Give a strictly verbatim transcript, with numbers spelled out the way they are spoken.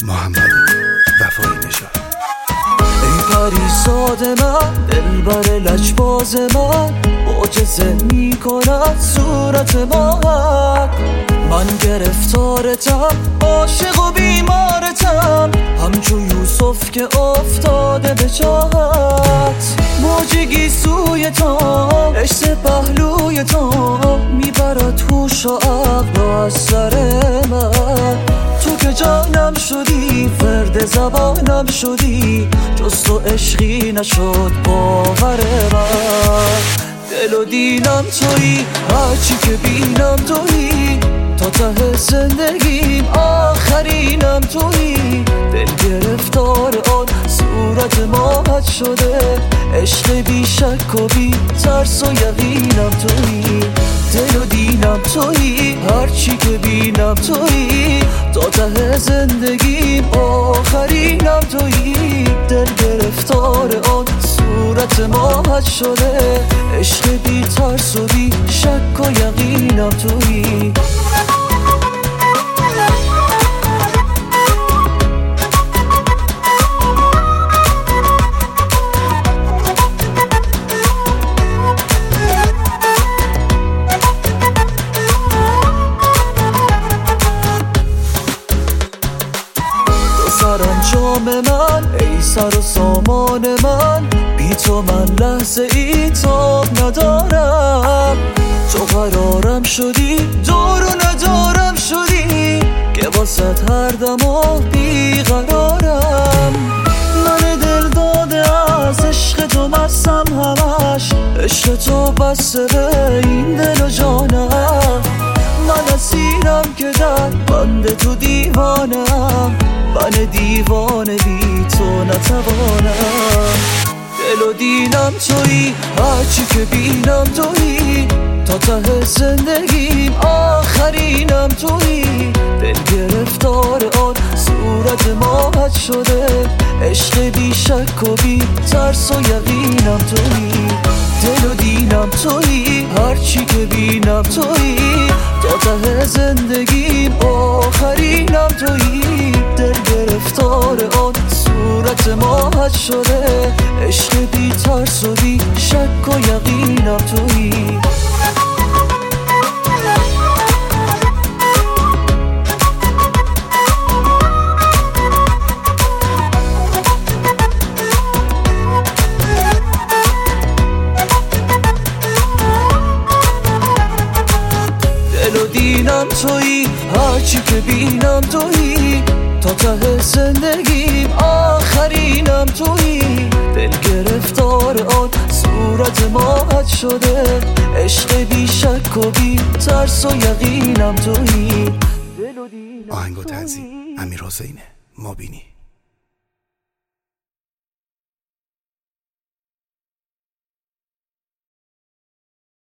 محمد وفایی نژاد. ای پریزاد من، دلبر لجباز من، معجزه میکند صورت ماهت. من گرفتارتم، عاشق و بیمارتم، همچو یوسف که افتاده به چاهت. موجگی سوی تو، عشق پهلوی تو، میبرد هوش و عقل از سر من. تو که جانم شدی، فرد زبانم شدی، جز تو عشقی نشد باور من. دل و دینم تویی، هرچی که بینم تویی، تا ته زندگیم آخرینم تویی. دل گرفتار آن صورت ماهت شده، عشق بی شک و بی ترس و یقینم تویی. دل و دینم تویی، هرچی که بینم تویی، تا ته زندگیم آخرینم تویی. دل گرفتار آن صورت ماهت شده، عشق بی ترس و بی شک و یقینم تویی. سرانجام من، ای سر و سامان من، بی تو من لحظه ای تاب ندارم. تو قرارم شدی، دور و ندارم شدی، که واسه هر دم و بیقرارم. من دل داده از عشق تو مستم همش، عشق تو بسته به این دل و جانم. من اسیرم که در بند تو دیوانم، من دیوانه بی تو نتوانم. دل و دینم تویی، هرچی که بینم تویی، تا ته زندگیم آخرینم تویی. دل گرفتار آن صورت ماهت شده، عشق بی شک و بی ترس و یقینم تویی. دل و دینم تویی، هرچی که بینم تویی، تا ته زندگیم آخرینم تویی. دل گرفتار آن صورت ماهت شده، عشق بی ترس و بی شک و یقینم تویی. دل و دینم تویی، هرچی که بینم تویی، تا ته زندگیم آخرینم تویی. دل گرفتار آن صورت ماهت شده، عشق بی شک و بی ترس و یقینم تویی. آهنگ و تنظیم امیر حسینه مابینی.